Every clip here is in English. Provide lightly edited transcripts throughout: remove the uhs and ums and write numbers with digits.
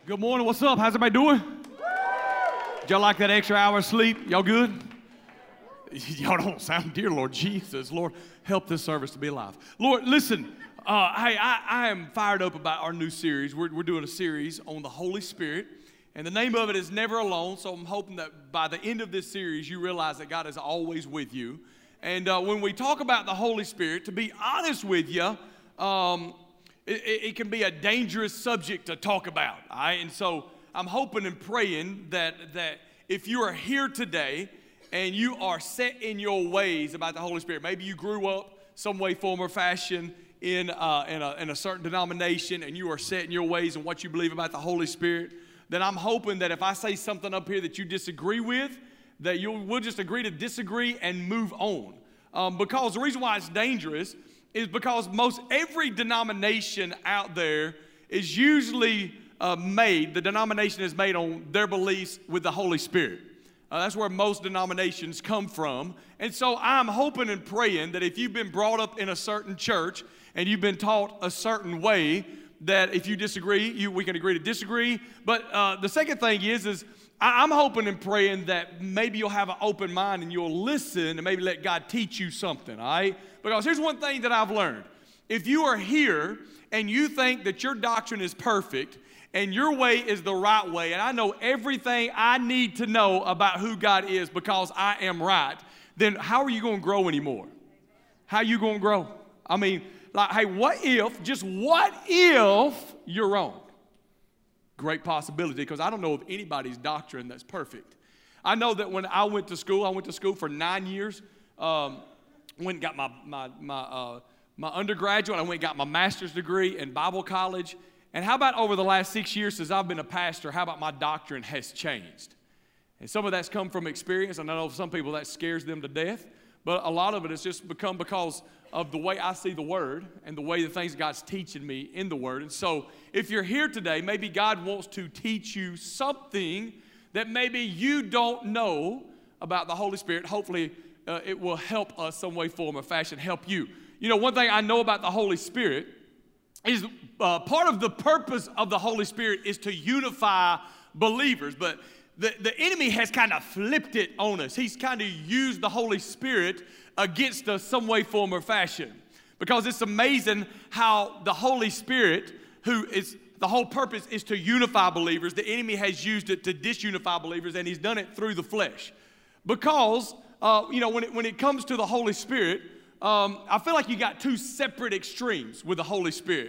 Good morning. What's up? How's everybody doing? Did y'all like that extra hour of sleep? Y'all good? Y'all don't sound, dear Lord Jesus. Lord, help this service to be alive. Lord, listen. Hey, I am fired up about our new series. We're doing a series on the Holy Spirit, and the name of it is Never Alone. So I'm hoping that by the end of this series, you realize that God is always with you. And when we talk about the Holy Spirit, to be honest with you, it can be a dangerous subject to talk about. All right? And so I'm hoping and praying that if you are here today and you are set in your ways about the Holy Spirit, maybe you grew up some way, form, or fashion in a certain denomination, and you are set in your ways and what you believe about the Holy Spirit, then I'm hoping that if I say something up here that you disagree with, that we'll just agree to disagree and move on. Because the reason why it's dangerous is because most every denomination out there is usually the denomination is made on their beliefs with the Holy Spirit. That's where most denominations come from. And so I'm hoping and praying that if you've been brought up in a certain church and you've been taught a certain way, that if you disagree, we can agree to disagree. But the second thing is I'm hoping and praying that maybe you'll have an open mind and you'll listen and maybe let God teach you something, all right? Because here's one thing that I've learned. If you are here and you think that your doctrine is perfect and your way is the right way, and I know everything I need to know about who God is because I am right, then how are you going to grow anymore? How are you going to grow? I mean, like, hey, what if you're wrong? Great possibility, because I don't know of anybody's doctrine that's perfect. I know that when I went to school for 9 years. Went and got my undergraduate. I went and got my master's degree in Bible college. And how about over the last 6 years since I've been a pastor, how about my doctrine has changed? And some of that's come from experience. And I know some people that scares them to death. But a lot of it has just become because of the way I see the Word and the way the things God's teaching me in the Word. And so if you're here today, maybe God wants to teach you something that maybe you don't know about the Holy Spirit. Hopefully, it will help us some way, form, or fashion, help you. You know, one thing I know about the Holy Spirit is part of the purpose of the Holy Spirit is to unify believers. But the enemy has kind of flipped it on us. He's kind of used the Holy Spirit against us some way, form, or fashion. Because it's amazing how the Holy Spirit, the whole purpose is to unify believers. The enemy has used it to disunify believers, and he's done it through the flesh. Because when it comes to the Holy Spirit, I feel like you got two separate extremes with the Holy Spirit.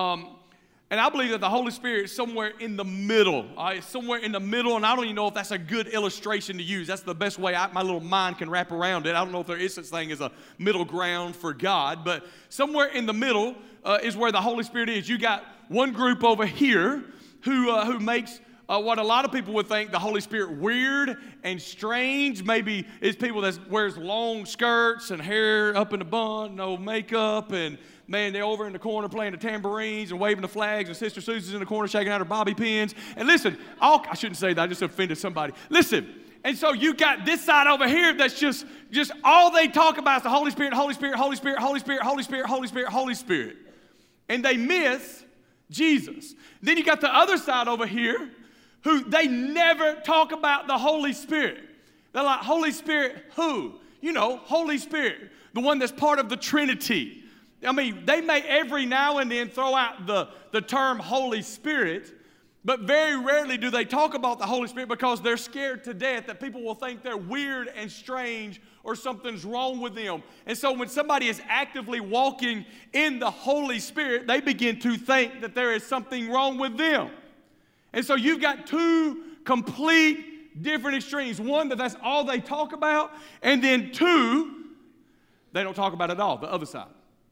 And I believe that the Holy Spirit is somewhere in the middle. Somewhere in the middle, and I don't even know if that's a good illustration to use. That's the best way my little mind can wrap around it. I don't know if there is such thing as a middle ground for God, but somewhere in the middle is where the Holy Spirit is. You got one group over here who makes what a lot of people would think the Holy Spirit weird and strange. Maybe it's people that wears long skirts and hair up in a bun, no makeup, and man, they're over in the corner playing the tambourines and waving the flags, and Sister Susie's in the corner shaking out her bobby pins. And listen, I shouldn't say that, I just offended somebody. Listen, and so you got this side over here that's just all they talk about is the Holy Spirit, Holy Spirit, Holy Spirit, Holy Spirit, Holy Spirit, Holy Spirit, Holy Spirit. And they miss Jesus. Then you got the other side over here who they never talk about the Holy Spirit. They're like, Holy Spirit who? You know, Holy Spirit, the one that's part of the Trinity. I mean, they may every now and then throw out the term Holy Spirit, but very rarely do they talk about the Holy Spirit because they're scared to death that people will think they're weird and strange or something's wrong with them. And so when somebody is actively walking in the Holy Spirit, they begin to think that there is something wrong with them. And so you've got two complete different extremes. One, that's all they talk about. And then two, they don't talk about it at all, the other side.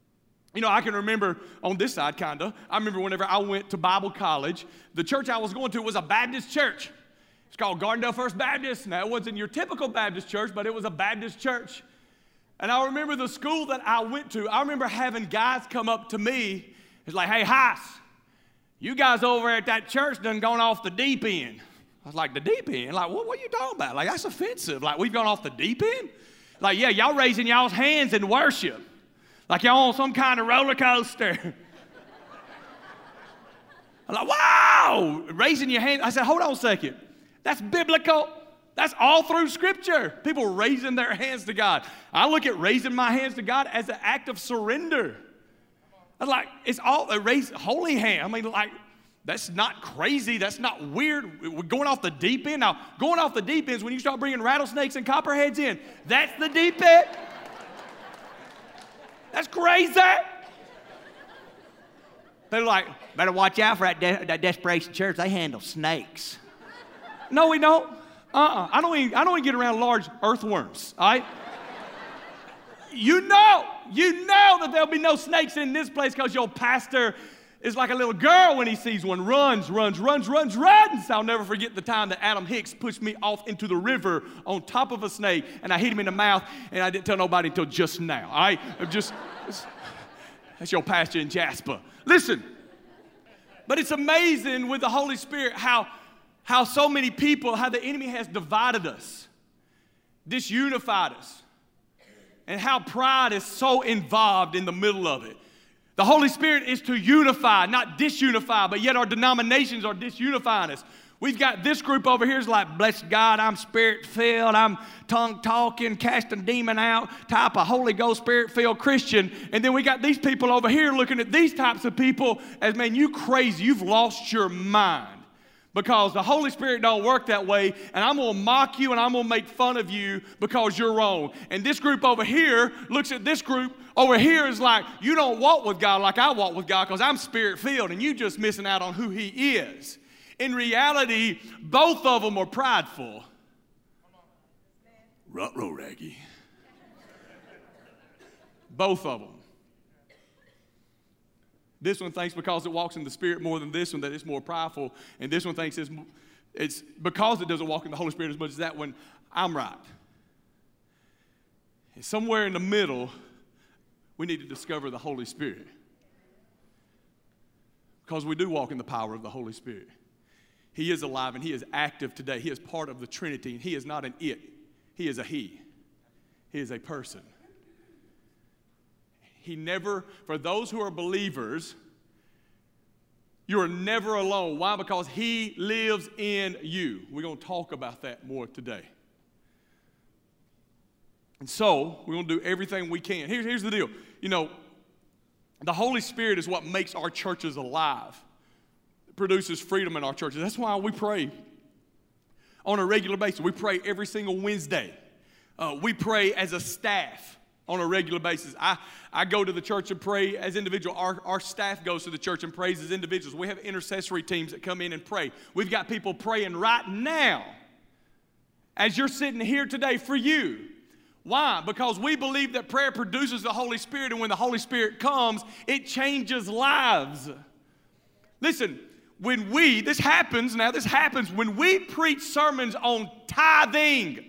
You know, I can remember on this side, kind of. I remember whenever I went to Bible college, the church I was going to was a Baptist church. It's called Gardendale First Baptist. Now, it wasn't your typical Baptist church, but it was a Baptist church. And I remember the school that I went to, I remember having guys come up to me. It's like, hey, Heiss, you guys over at that church done gone off the deep end. I was like, the deep end? Like, what are you talking about? Like, that's offensive. Like, we've gone off the deep end? Like, yeah, y'all raising y'all's hands in worship. Like y'all on some kind of roller coaster. I'm like, wow, raising your hand. I said, hold on a second. That's biblical. That's all through Scripture. People raising their hands to God. I look at raising my hands to God as an act of surrender. I'm like, it's all a raise, holy hand. I mean, like, that's not crazy. That's not weird. We're going off the deep end. Now, going off the deep end is when you start bringing rattlesnakes and copperheads in. That's the deep end. That's crazy. They're like, better watch out for that Desperation Church. They handle snakes. No, we don't. I don't even get around large earthworms, all right? You know that there'll be no snakes in this place because your pastor is like a little girl when he sees one. Runs. I'll never forget the time that Adam Hicks pushed me off into the river on top of a snake, and I hit him in the mouth, and I didn't tell nobody until just now, all right? That's your pastor in Jasper. Listen, but it's amazing with the Holy Spirit how so many people, how the enemy has divided us, disunified us, and how pride is so involved in the middle of it. The Holy Spirit is to unify, not disunify, but yet our denominations are disunifying us. We've got this group over here is like, bless God, I'm Spirit-filled, I'm tongue-talking, casting demon out, type of Holy Ghost Spirit-filled Christian. And then we got these people over here looking at these types of people as, man, you crazy, you've lost your mind. Because the Holy Spirit don't work that way, and I'm going to mock you and I'm going to make fun of you because you're wrong. And this group over here looks at this group over here is like, you don't walk with God like I walk with God because I'm Spirit-filled, and you just missing out on who He is. In reality, both of them are prideful. Ruh-roh, Raggy. Both of them. This one thinks because it walks in the Spirit more than this one that it's more prideful. And this one thinks it's because it doesn't walk in the Holy Spirit as much as that one, I'm right. And somewhere in the middle, we need to discover the Holy Spirit. Because we do walk in the power of the Holy Spirit. He is alive and He is active today. He is part of the Trinity, and He is not an it. He is a He. He is a person. He never, for those who are believers, you are never alone. Why? Because He lives in you. We're going to talk about that more today. And so, we're going to do everything we can. Here's the deal. You know, the Holy Spirit is what makes our churches alive. It produces freedom in our churches. That's why we pray on a regular basis. We pray every single Wednesday. We pray as a staff on a regular basis. I go to the church and pray as individuals. Our staff goes to the church and prays as individuals. We have intercessory teams that come in and pray. We've got people praying right now as you're sitting here today for you. Why? Because we believe that prayer produces the Holy Spirit, and when the Holy Spirit comes, it changes lives. Listen, this happens when we preach sermons on tithing,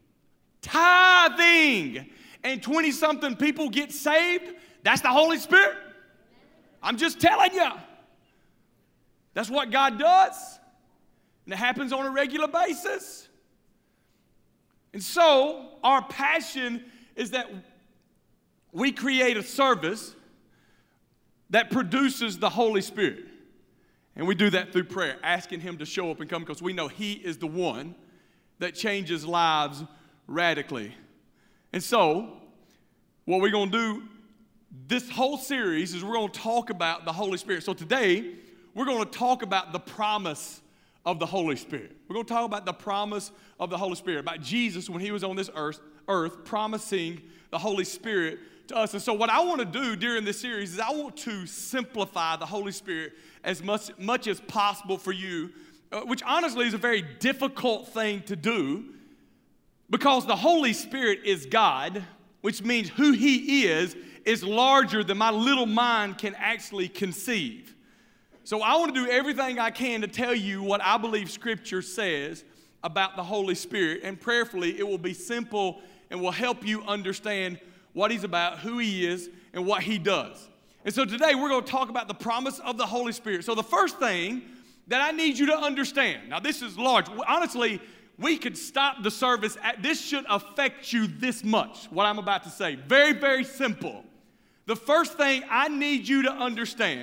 and 20-something people get saved, that's the Holy Spirit. I'm just telling you. That's what God does. And it happens on a regular basis. And so, our passion is that we create a service that produces the Holy Spirit. And we do that through prayer, asking Him to show up and come, because we know He is the one that changes lives radically. And so, what we're going to do this whole series is we're going to talk about the Holy Spirit. So today, we're going to talk about the promise of the Holy Spirit. We're going to talk about the promise of the Holy Spirit, about Jesus when He was on this earth promising the Holy Spirit to us. And so what I want to do during this series is I want to simplify the Holy Spirit as much as possible for you, which honestly is a very difficult thing to do, because the Holy Spirit is God, which means who He is larger than my little mind can actually conceive. So I want to do everything I can to tell you what I believe Scripture says about the Holy Spirit, and prayerfully it will be simple and will help you understand what He's about, who He is, and what He does. And so today we're going to talk about the promise of the Holy Spirit. So the first thing that I need you to understand, now this is large. Honestly, we could stop the service this should affect you this much, what I'm about to say. Very, very simple. The first thing I need you to understand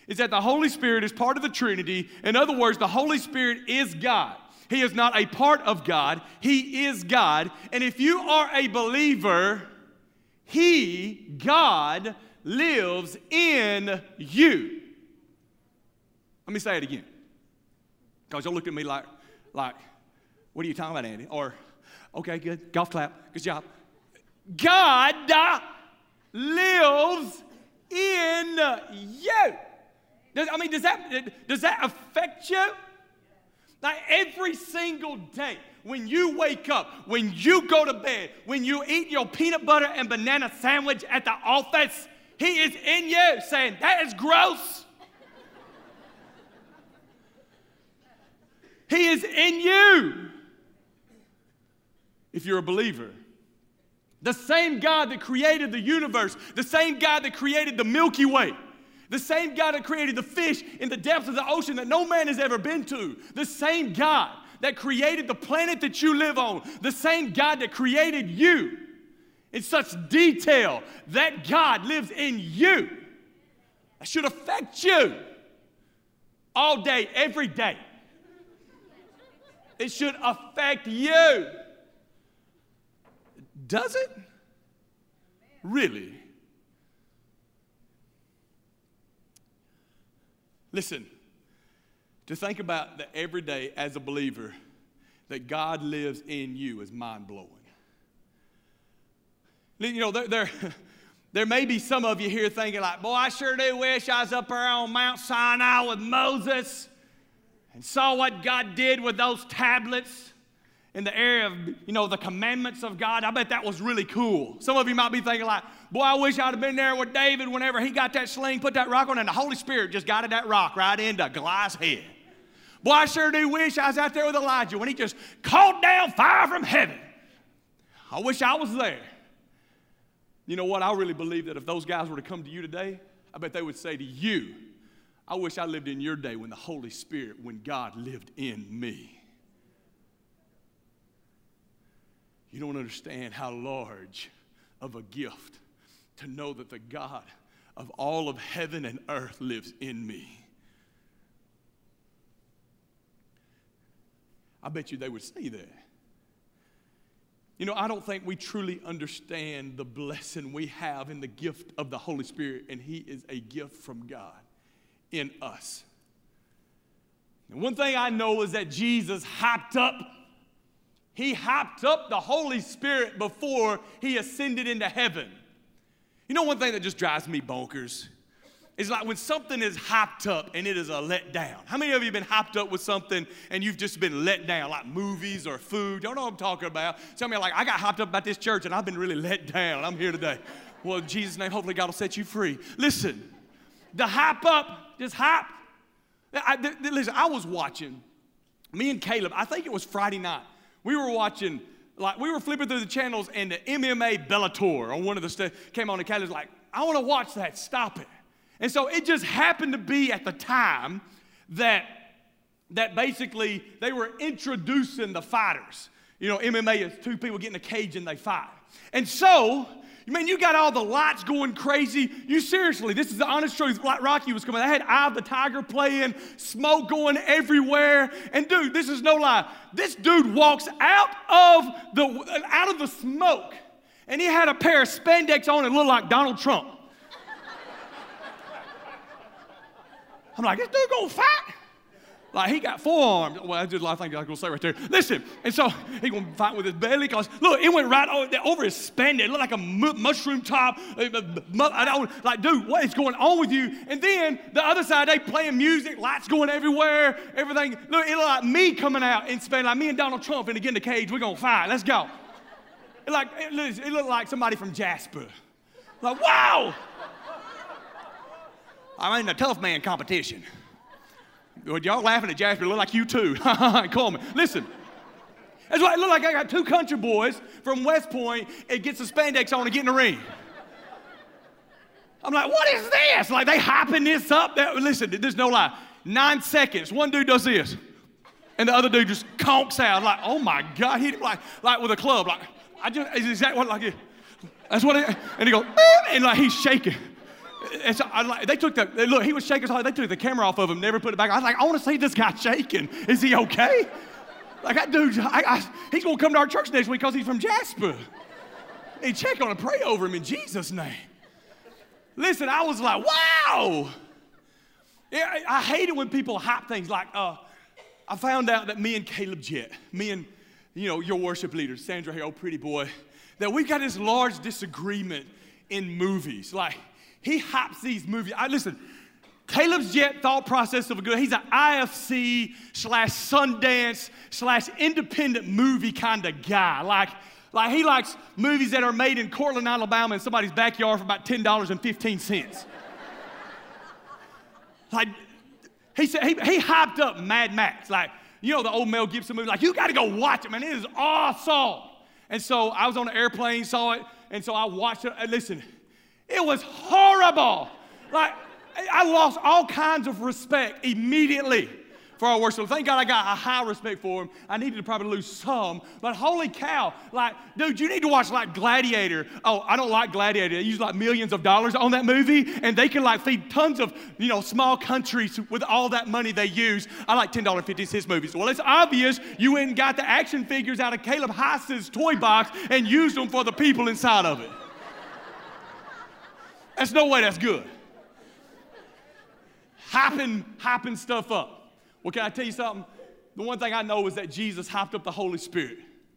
is that the Holy Spirit is part of the Trinity. In other words, the Holy Spirit is God. He is not a part of God. He is God. And if you are a believer, He, God, lives in you. Let me say it again. Because you'll look at me like, what are you talking about, Andy? Or, okay, good. Golf clap. Good job. God lives in you. Does that affect you? Like every single day, when you wake up, when you go to bed, when you eat your peanut butter and banana sandwich at the office, He is in you saying, that is gross. He is in you. If you're a believer. The same God that created the universe, the same God that created the Milky Way, the same God that created the fish in the depths of the ocean that no man has ever been to, the same God that created the planet that you live on, the same God that created you in such detail, that God lives in you. That should affect you all day, every day. It should affect you. Does it? Really? Listen, to think about that every day as a believer, that God lives in you is mind-blowing. You know, there may be some of you here thinking like, boy, I sure do wish I was up there on Mount Sinai with Moses and saw what God did with those tablets in the area of, you know, the commandments of God. I bet that was really cool. Some of you might be thinking like, boy, I wish I'd have been there with David whenever he got that sling, put that rock on, and the Holy Spirit just guided that rock right into Goliath's head. Boy, I sure do wish I was out there with Elijah when he just called down fire from heaven. I wish I was there. You know what? I really believe that if those guys were to come to you today, I bet they would say to you, I wish I lived in your day when the Holy Spirit, when God lived in me. You don't understand how large of a gift to know that the God of all of heaven and earth lives in me. I bet you they would say that. You know, I don't think we truly understand the blessing we have in the gift of the Holy Spirit, and He is a gift from God in us. And one thing I know is that Jesus hyped up the Holy Spirit before He ascended into heaven. You know one thing that just drives me bonkers? It's like when something is hyped up and it is a letdown. How many of you have been hyped up with something and you've just been let down, like movies or food? Y'all know what I'm talking about. Some of you are like, I got hyped up about this church and I've been really let down. I'm here today. Well, in Jesus' name, hopefully God will set you free. Listen, the hype up, just hype. Listen, I was watching, me and Caleb, I think it was Friday night. We were watching, we were flipping through the channels and the MMA Bellator on one of the stuff came on, and Caleb's like, I want to watch that, stop it. And so it just happened to be at the time that basically they were introducing the fighters. You know, MMA is two people get in a cage and they fight. And so, man, you got all the lights going crazy. You seriously, this is the honest truth. Like Rocky was coming, I had Eye of the Tiger playing, smoke going everywhere. And dude, this is no lie. This dude walks out of the smoke, and he had a pair of spandex on and looked like Donald Trump. I'm like, this dude gonna fight? Like, he got forearms. Well, I did a lot of things I was gonna say right there. Listen, and so he gonna fight with his belly, because look, it went right over his spandex. It looked like a mushroom top. Like, dude, what is going on with you? And then the other side, they playing music, lights going everywhere, everything. Look, it looked like me coming out in spandex, like me and Donald Trump in the cage. We're gonna fight. Let's go. It looked like somebody from Jasper. Like, wow. I'm in a tough man competition. Y'all laughing at Jasper, look like you too. Call me. Listen. That's why it looked like I got two country boys from West Point and get some spandex on and get in the ring. I'm like, what is this? Like, they hyping this up. Listen, there's no lie. 9 seconds, one dude does this, and the other dude just conks out. Like, oh my God, hit him like with a club. Like, it's exactly what, like it. That's what it, and he goes, and like he's shaking. And so they took look, he was shaking so hard, they took the camera off of him, never put it back. I was like, I want to see this guy shaking. Is he okay? Like, that dude, he's going to come to our church next week because he's from Jasper. And check on and pray over him in Jesus' name. Listen, I was like, wow. Yeah, I hate it when people hype things. Like, I found out that me and Caleb Jett, me and, your worship leader, Sandra here, oh pretty boy, that we've got this large disagreement in movies. Like, he hypes these movies. Listen, Caleb's Jett thought process of a good, he's an IFC/Sundance/independent movie kind of guy. Like he likes movies that are made in Cortland, Alabama in somebody's backyard for about $10.15. Like, he said, he hyped up Mad Max. Like, the old Mel Gibson movie. Like, you got to go watch it, man. It is awesome. And so I was on an airplane, saw it, and so I watched it. And listen, it was horrible. Like, I lost all kinds of respect immediately for our worship. Thank God I got a high respect for him. I needed to probably lose some, but holy cow, like, dude, you need to watch like Gladiator. Oh, I don't like Gladiator. They use like millions of dollars on that movie, and they can like feed tons of, small countries with all that money they use. I like $10.50 movies. Well, it's obvious you went and got the action figures out of Caleb Heiss's toy box and used them for the people inside of it. There's no way that's good. Hyping stuff up. Well, can I tell you something? The one thing I know is that Jesus hyped up the Holy Spirit.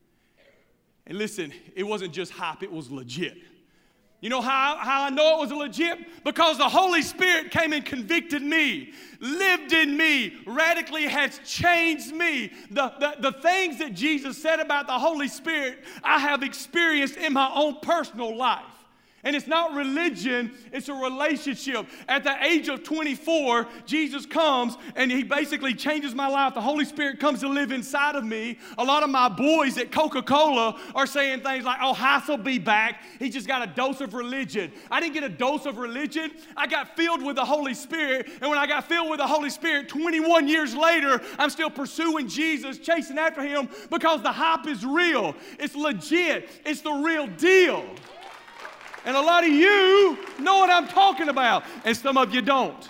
And listen, it wasn't just hype, it was legit. You know how I know it was legit? Because the Holy Spirit came and convicted me, lived in me, radically has changed me. The things that Jesus said about the Holy Spirit, I have experienced in my own personal life. And it's not religion, it's a relationship. At the age of 24, Jesus comes and he basically changes my life. The Holy Spirit comes to live inside of me. A lot of my boys at Coca-Cola are saying things like, oh, Heiss will be back. He just got a dose of religion. I didn't get a dose of religion. I got filled with the Holy Spirit. And when I got filled with the Holy Spirit, 21 years later, I'm still pursuing Jesus, chasing after him because the hype is real. It's legit. It's the real deal. And a lot of you know what I'm talking about, and some of you don't.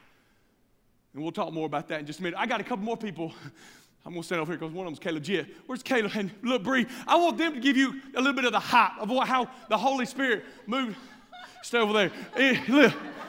And we'll talk more about that in just a minute. I got a couple more people. I'm going to stand over here because one of them is Caleb Jett. Where's Caleb? And look, Bree, I want them to give you a little bit of the hype of how the Holy Spirit moved. Stay over there. Look.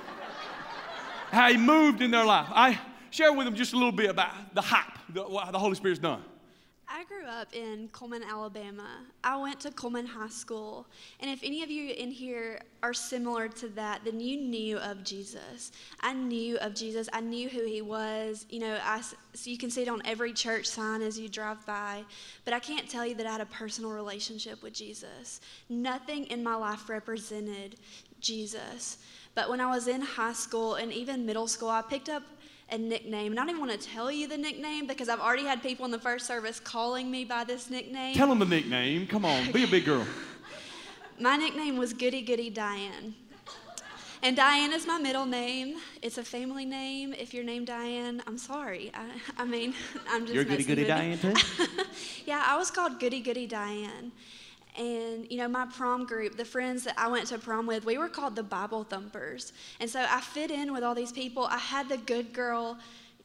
How he moved in their life. I share with them just a little bit about the hype, what the Holy Spirit's done. I grew up in Coleman, Alabama. I went to Coleman High School. And if any of you in here are similar to that, then you knew of Jesus. I knew of Jesus. I knew who he was. So you can see it on every church sign as you drive by. But I can't tell you that I had a personal relationship with Jesus. Nothing in my life represented Jesus. But when I was in high school and even middle school, I picked up a nickname. And I don't even want to tell you the nickname because I've already had people in the first service calling me by this nickname. Tell them the nickname. Come on, be a big girl. My nickname was Goody Goody Diane. And Diane is my middle name. It's a family name. If you're named Diane, I'm sorry. I'm just You're Goody Goody Diane too? Yeah, I was called Goody Goody Diane. And, my prom group, the friends that I went to prom with, we were called the Bible Thumpers. And so I fit in with all these people. I had the good girl,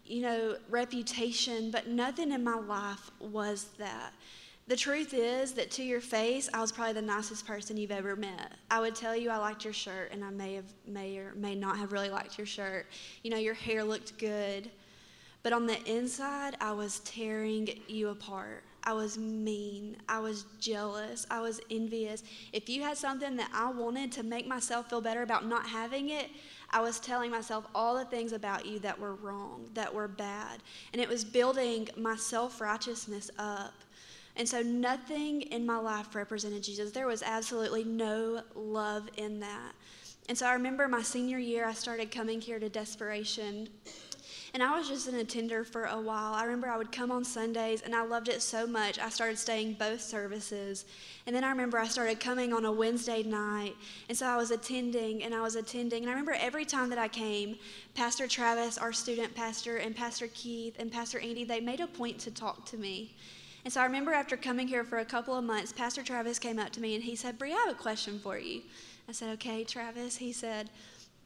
reputation, but nothing in my life was that. The truth is that to your face, I was probably the nicest person you've ever met. I would tell you I liked your shirt, and I may or may not have really liked your shirt. Your hair looked good. But on the inside, I was tearing you apart. I was mean. I was jealous. I was envious. If you had something that I wanted to make myself feel better about not having it, I was telling myself all the things about you that were wrong, that were bad. And it was building my self-righteousness up. And so nothing in my life represented Jesus. There was absolutely no love in that. And so I remember my senior year, I started coming here to Desperation. And I was just an attender for a while. I remember I would come on Sundays, and I loved it so much. I started staying both services. And then I remember I started coming on a Wednesday night. And so I was attending. And I remember every time that I came, Pastor Travis, our student pastor, and Pastor Keith, and Pastor Andy, they made a point to talk to me. And so I remember after coming here for a couple of months, Pastor Travis came up to me, and he said, "Bree, I have a question for you." I said, "Okay, Travis." He said,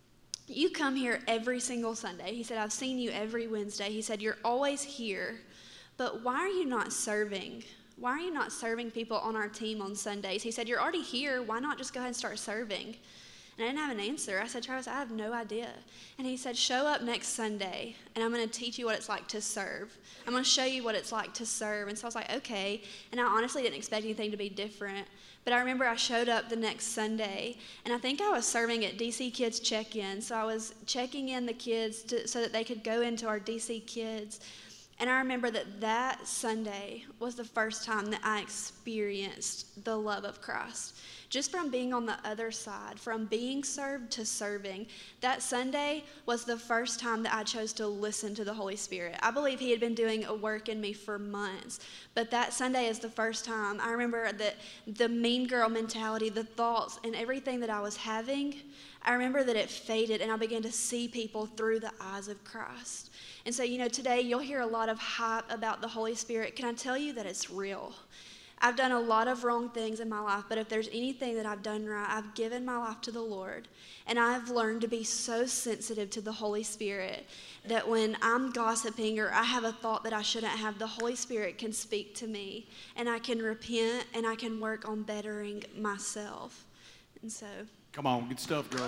you come here every single Sunday. He said, I've seen you every Wednesday. He said, you're always here, but why are you not serving? Why are you not serving people on our team on Sundays? He said, you're already here. Why not just go ahead and start serving? And I didn't have an answer. I said, Travis, I have no idea. And he said, show up next Sunday, and I'm going to teach you what it's like to serve. I'm going to show you what it's like to serve. And so I was like, okay. And I honestly didn't expect anything to be different. But I remember I showed up the next Sunday, and I think I was serving at DC Kids Check-In. So I was checking in the kids so that they could go into our DC Kids. And I remember that Sunday was the first time that I experienced the love of Christ. Just from being on the other side, from being served to serving, that Sunday was the first time that I chose to listen to the Holy Spirit. I believe he had been doing a work in me for months, but that Sunday is the first time. I remember that the mean girl mentality, the thoughts, and everything that I was having, I remember that it faded, and I began to see people through the eyes of Christ. And so, today you'll hear a lot of hype about the Holy Spirit. Can I tell you that it's real? I've done a lot of wrong things in my life, but if there's anything that I've done right, I've given my life to the Lord. And I've learned to be so sensitive to the Holy Spirit that when I'm gossiping or I have a thought that I shouldn't have, the Holy Spirit can speak to me, and I can repent, and I can work on bettering myself. And so. Come on, good stuff, girl.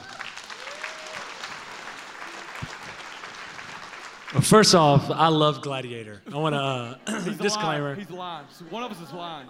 Well, first off, I love Gladiator. I want to disclaimer. He's lying. One of us is lying.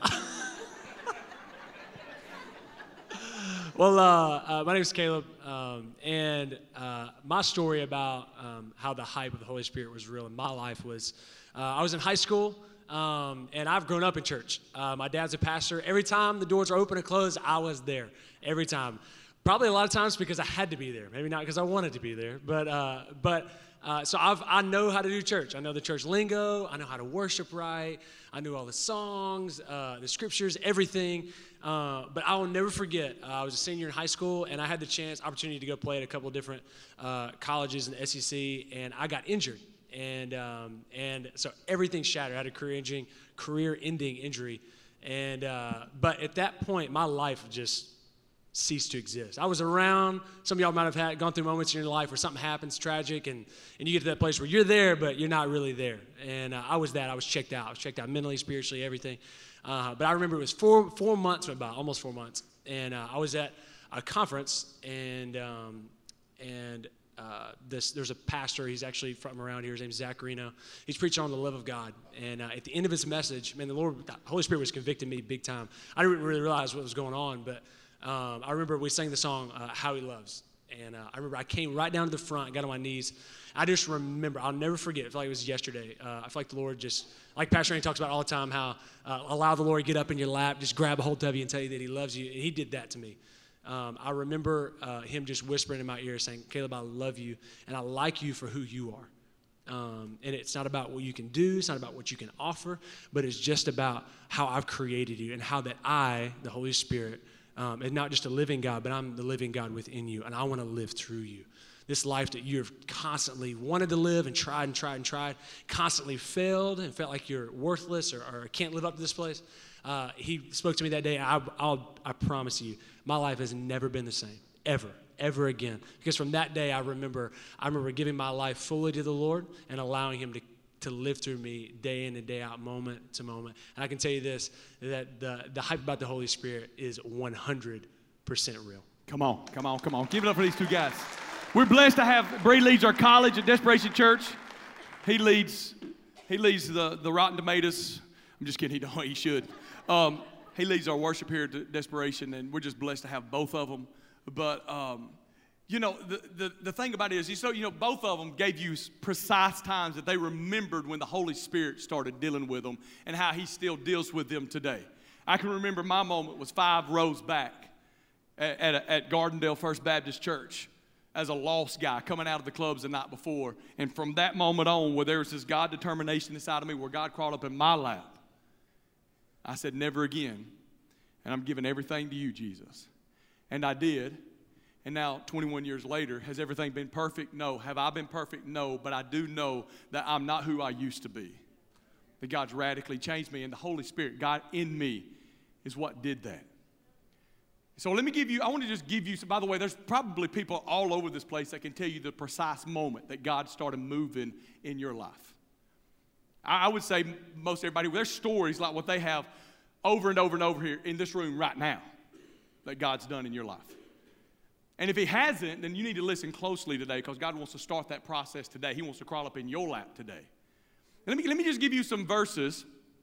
Well, my name is Caleb, and my story about how the hype of the Holy Spirit was real in my life was I was in high school, and I've grown up in church. My dad's a pastor. Every time the doors are open and closed, I was there. Every time. Probably a lot of times because I had to be there. Maybe not because I wanted to be there, so I know how to do church. I know the church lingo. I know how to worship right. I knew all the songs, the scriptures, everything. But I will never forget, I was a senior in high school, and I had the opportunity to go play at a couple of different colleges in the SEC, and I got injured. And so everything shattered. I had a career-ending injury. But at that point, my life just ceased to exist. I was around. Some of y'all might have gone through moments in your life where something happens tragic, and you get to that place where you're there, but you're not really there. And I was that. I was checked out. I was checked out mentally, spiritually, everything. But I remember it was 4 months went by, almost 4 months, and I was at a conference, and there's a pastor. He's actually from around here. His name's Zach Reno. He's preaching on the love of God, and at the end of his message, man, the Holy Spirit was convicting me big time. I didn't really realize what was going on, but I remember we sang the song, How He Loves. And I remember I came right down to the front, got on my knees. I just remember, I'll never forget, I feel like it was yesterday. I feel like the Lord just, like Pastor Randy talks about all the time, how allow the Lord to get up in your lap, just grab a hold of you and tell you that he loves you. And he did that to me. I remember him just whispering in my ear saying, Caleb, I love you, and I like you for who you are. And it's not about what you can do, it's not about what you can offer, but it's just about how I've created you and how that I, the Holy Spirit, and not just a living God, but I'm the living God within you, and I want to live through you. This life that you've constantly wanted to live and tried, constantly failed and felt like you're worthless or can't live up to this place. He spoke to me that day, and I promise you, my life has never been the same, ever again. Because from that day, I remember giving my life fully to the Lord and allowing him to live through me day in and day out, moment to moment. And I can tell you this, that the hype about the Holy Spirit is 100% real. Come on. Give it up for these two guys. We're blessed to have, Bree leads our college at Desperation Church. He leads the Rotten Tomatoes. I'm just kidding, he should. He leads our worship here at Desperation, and we're just blessed to have both of them. But, the thing about it is, both of them gave you precise times that they remembered when the Holy Spirit started dealing with them and how he still deals with them today. I can remember my moment was 5 rows back at Gardendale First Baptist Church as a lost guy coming out of the clubs the night before. And from that moment on, where there was this God determination inside of me, where God crawled up in my lap, I said, never again. And I'm giving everything to you, Jesus. And I did. And now, 21 years later, has everything been perfect? No. Have I been perfect? No. But I do know that I'm not who I used to be. That God's radically changed me, and the Holy Spirit, God in me, is what did that. So I want to just give you, by the way, there's probably people all over this place that can tell you the precise moment that God started moving in your life. I would say most everybody, there's stories like what they have over and over and over here in this room right now that God's done in your life. And if he hasn't, then you need to listen closely today because God wants to start that process today. He wants to crawl up in your lap today. And let me just give you some verses.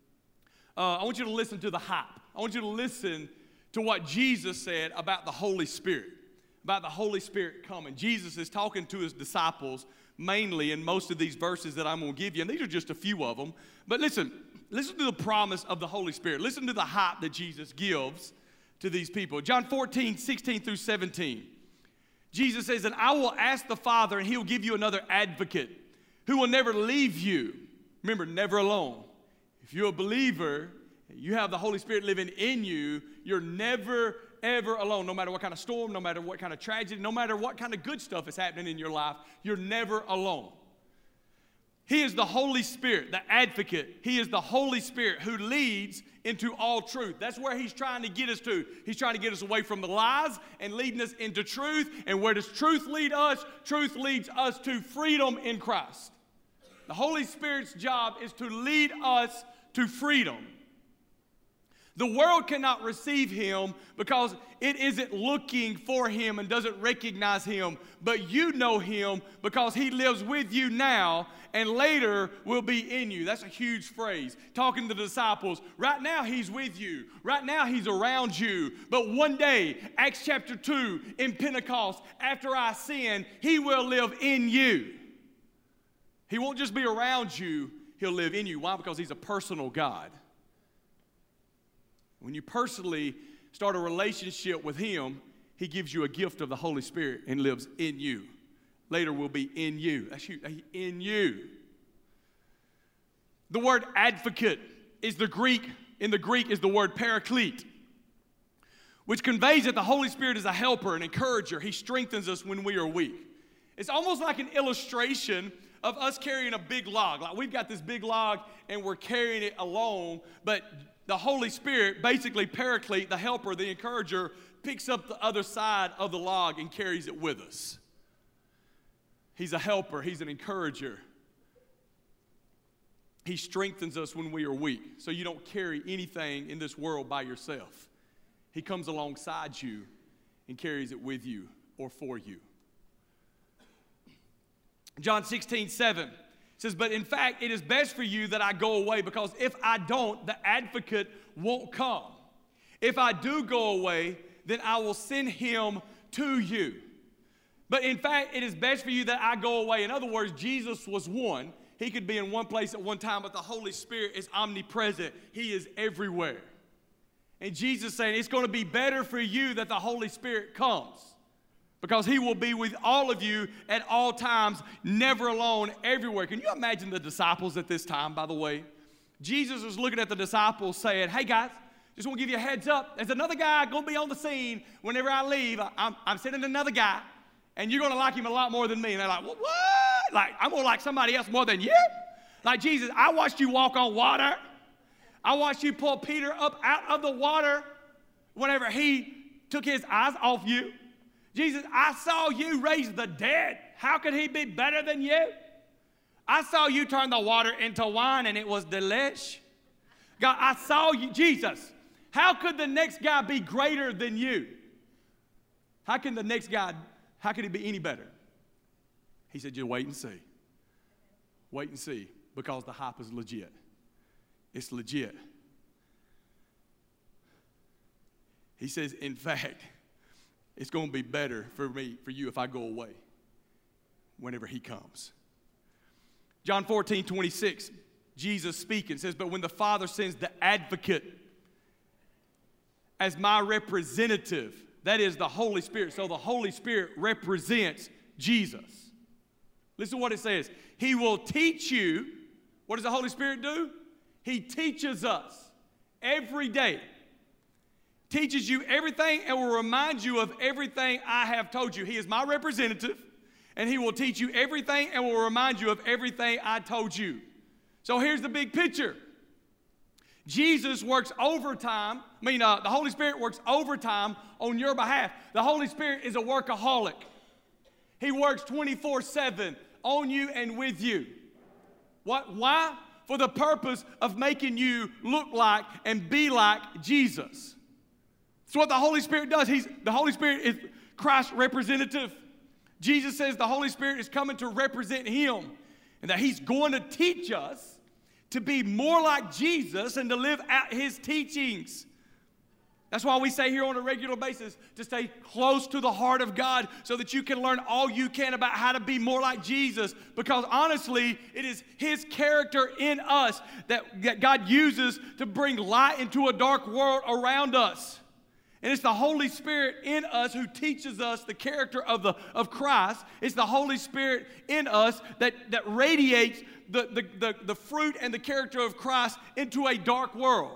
I want you to listen to the hype. I want you to listen to what Jesus said about the Holy Spirit, about the Holy Spirit coming. Jesus is talking to his disciples mainly in most of these verses that I'm going to give you, and these are just a few of them. But listen to the promise of the Holy Spirit. Listen to the hype that Jesus gives to these people. John 14, 16 through 17. Jesus says, and I will ask the Father, and he'll give you another advocate who will never leave you. Remember, never alone. If you're a believer, you have the Holy Spirit living in you, you're never, ever alone. No matter what kind of storm, no matter what kind of tragedy, no matter what kind of good stuff is happening in your life, you're never alone. He is the Holy Spirit, the advocate. He is the Holy Spirit who leads into all truth. That's where he's trying to get us to. He's trying to get us away from the lies and leading us into truth. And where does truth lead us? Truth leads us to freedom in Christ. The Holy Spirit's job is to lead us to freedom. The world cannot receive him because it isn't looking for him and doesn't recognize him. But you know him because he lives with you now and later will be in you. That's a huge phrase. Talking to the disciples, right now he's with you. Right now he's around you. But one day, Acts chapter 2, in Pentecost, after I ascend, he will live in you. He won't just be around you, he'll live in you. Why? Because he's a personal God. When you personally start a relationship with him, he gives you a gift of the Holy Spirit and lives in you. Later will be in you. That's you, in you. The word advocate is in the Greek is the word paraclete, which conveys that the Holy Spirit is a helper, an encourager. He strengthens us when we are weak. It's almost like an illustration of us carrying a big log. Like we've got this big log and we're carrying it alone, but the Holy Spirit, basically Paraclete, the helper, the encourager, picks up the other side of the log and carries it with us. He's a helper. He's an encourager. He strengthens us when we are weak, so you don't carry anything in this world by yourself. He comes alongside you and carries it with you or for you. John 16:7 says, but in fact, it is best for you that I go away, because if I don't, the advocate won't come. If I do go away, then I will send him to you. But in fact, it is best for you that I go away. In other words, Jesus was one. He could be in one place at one time, but the Holy Spirit is omnipresent. He is everywhere. And Jesus is saying, it's going to be better for you that the Holy Spirit comes, because he will be with all of you at all times, never alone, everywhere. Can you imagine the disciples at this time, by the way? Jesus was looking at the disciples saying, hey guys, just want to give you a heads up. There's another guy going to be on the scene whenever I leave. I'm sending another guy, and you're going to like him a lot more than me. And they're like, what? Like, I'm going to like somebody else more than you? Like, Jesus, I watched you walk on water. I watched you pull Peter up out of the water whenever he took his eyes off you. Jesus, I saw you raise the dead. How could he be better than you? I saw you turn the water into wine and it was delish. God, I saw you. Jesus, how could the next guy be greater than you? How can the next guy, how could he be any better? He said, just wait and see. Wait and see, because the hype is legit. It's legit. He says, in fact, it's going to be better for you if I go away whenever he comes. John 14:26, Jesus speaking says, but when the Father sends the advocate as my representative, that is the Holy Spirit. So the Holy Spirit represents Jesus. Listen to what it says. He will teach you. What does the Holy Spirit do? He teaches us every day. Teaches you everything and will remind you of everything I have told you. He is my representative, and he will teach you everything and will remind you of everything I told you. So here's the big picture. Jesus works overtime. The Holy Spirit works overtime on your behalf. The Holy Spirit is a workaholic. He works 24/7 on you and with you. What? Why? For the purpose of making you look like and be like Jesus. That's what the Holy Spirit does. The Holy Spirit is Christ's representative. Jesus says the Holy Spirit is coming to represent Him, and that He's going to teach us to be more like Jesus and to live out His teachings. That's why we say here on a regular basis to stay close to the heart of God so that you can learn all you can about how to be more like Jesus. Because honestly, it is His character in us that God uses to bring light into a dark world around us. And it's the Holy Spirit in us who teaches us the character of Christ. It's the Holy Spirit in us that radiates the fruit and the character of Christ into a dark world.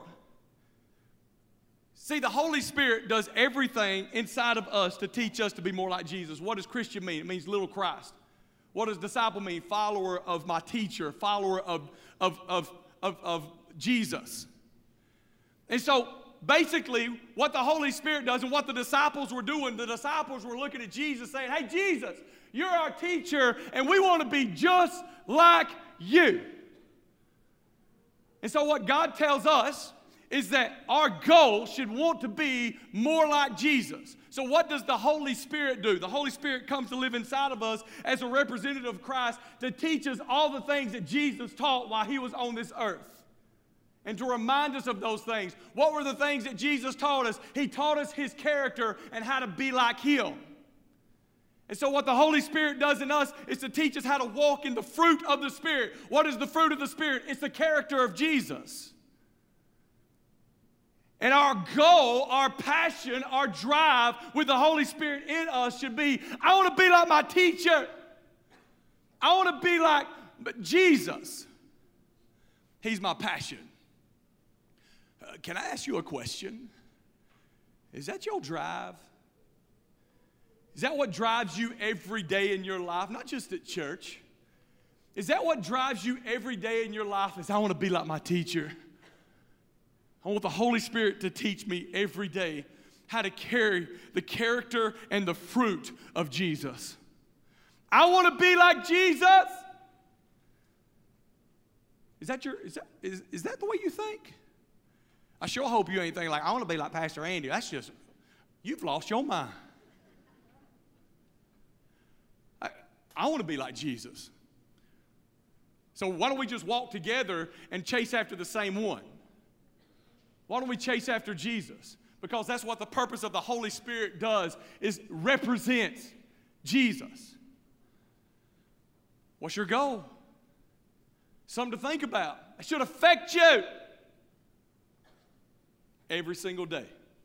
See, the Holy Spirit does everything inside of us to teach us to be more like Jesus. What does Christian mean? It means little Christ. What does disciple mean? Follower of my teacher, follower of Jesus. And so, basically, what the Holy Spirit does and what the disciples were doing, the disciples were looking at Jesus saying, hey, Jesus, you're our teacher, and we want to be just like you. And so what God tells us is that our goal should want to be more like Jesus. So what does the Holy Spirit do? The Holy Spirit comes to live inside of us as a representative of Christ to teach us all the things that Jesus taught while He was on this earth. And to remind us of those things. What were the things that Jesus taught us? He taught us His character and how to be like Him. And so what the Holy Spirit does in us is to teach us how to walk in the fruit of the Spirit. What is the fruit of the Spirit? It's the character of Jesus. And our goal, our passion, our drive with the Holy Spirit in us should be, I want to be like my teacher. I want to be like Jesus. He's my passion. Can I ask you a question? Is that your drive? Is that what drives you every day in your life? Not just at church. Is that what drives you every day in your life? Is I want to be like my teacher. I want the Holy Spirit to teach me every day how to carry the character and the fruit of Jesus. I want to be like Jesus. Is that the way you think? I sure hope you ain't thinking like, I want to be like Pastor Andy. That's just, you've lost your mind. I want to be like Jesus. So why don't we just walk together and chase after the same one? Why don't we chase after Jesus? Because that's what the purpose of the Holy Spirit does, is represents Jesus. What's your goal? Something to think about. It should affect you every single day.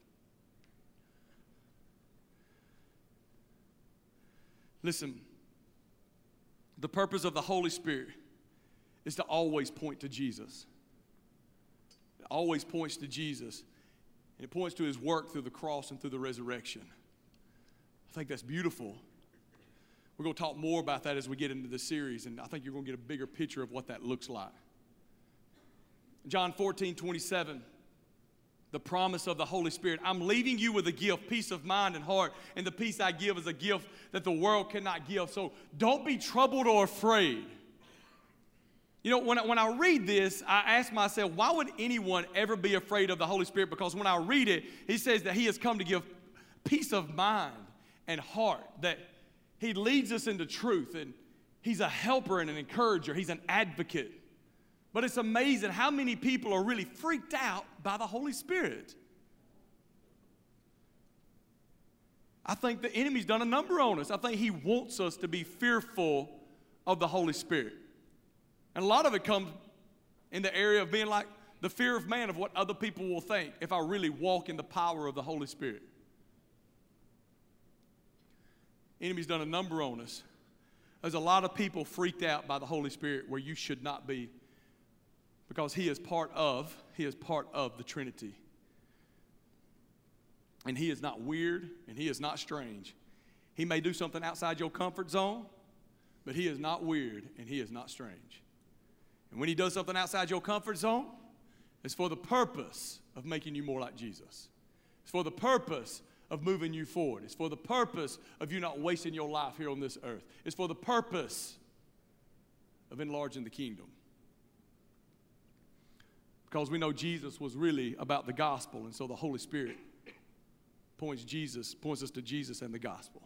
Listen, the purpose of the Holy Spirit is to always point to Jesus. It always points to Jesus. And it points to His work through the cross and through the resurrection. I think that's beautiful. We're going to talk more about that as we get into the series, and I think you're going to get a bigger picture of what that looks like. John 14:27, the promise of the Holy Spirit. I'm leaving you with a gift, peace of mind and heart, and the peace I give is a gift that the world cannot give. So don't be troubled or afraid. You know, when I read this, I ask myself, why would anyone ever be afraid of the Holy Spirit? Because when I read it, He says that He has come to give peace of mind and heart, that He leads us into truth, and He's a helper and an encourager. He's an advocate. But it's amazing how many people are really freaked out by the Holy Spirit. I think the enemy's done a number on us. I think he wants us to be fearful of the Holy Spirit. And a lot of it comes in the area of being like the fear of man, of what other people will think if I really walk in the power of the Holy Spirit. The enemy's done a number on us. There's a lot of people freaked out by the Holy Spirit where you should not be, because He is part of the Trinity. And He is not weird and He is not strange. He may do something outside your comfort zone, but He is not weird and He is not strange. And when He does something outside your comfort zone, It's for the purpose of making you more like Jesus. It's for the purpose of moving you forward. It's for the purpose of you not wasting your life here on this earth. It's for the purpose of enlarging the kingdom. Because we know Jesus was really about the gospel, and so the Holy Spirit points us to Jesus and the gospel.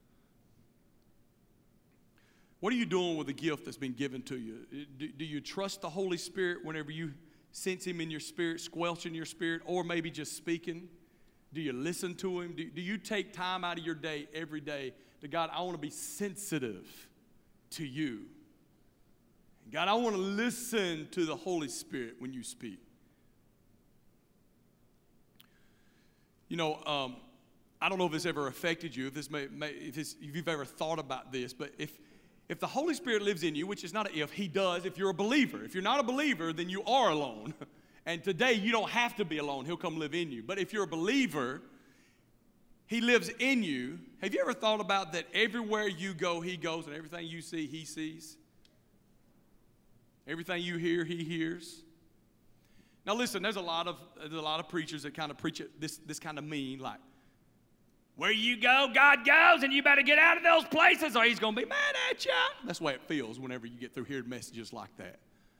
What are you doing with the gift that's been given to you? Do you trust the Holy Spirit whenever you sense him in your spirit, squelching your spirit, or maybe just speaking? Do you listen to him? Do you take time out of your day every day to, God, I want to be sensitive to you. God, I want to listen to the Holy Spirit when you speak. You know, I don't know if this ever affected you, if you've ever thought about this, but if the Holy Spirit lives in you, which is not he does, if you're a believer. If you're not a believer, then you are alone. And today, you don't have to be alone. He'll come live in you. But if you're a believer, he lives in you. Have you ever thought about that everywhere you go, he goes, and everything you see, he sees? Everything you hear, he hears. Now listen, there's a lot of preachers that kind of preach it this kind of mean, like, where you go, God goes, and you better get out of those places or he's going to be mad at you. That's the way it feels whenever you get through hearing messages like that.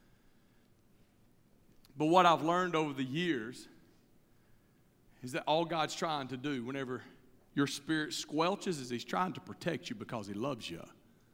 But what I've learned over the years is that all God's trying to do whenever your spirit squelches is he's trying to protect you because he loves you.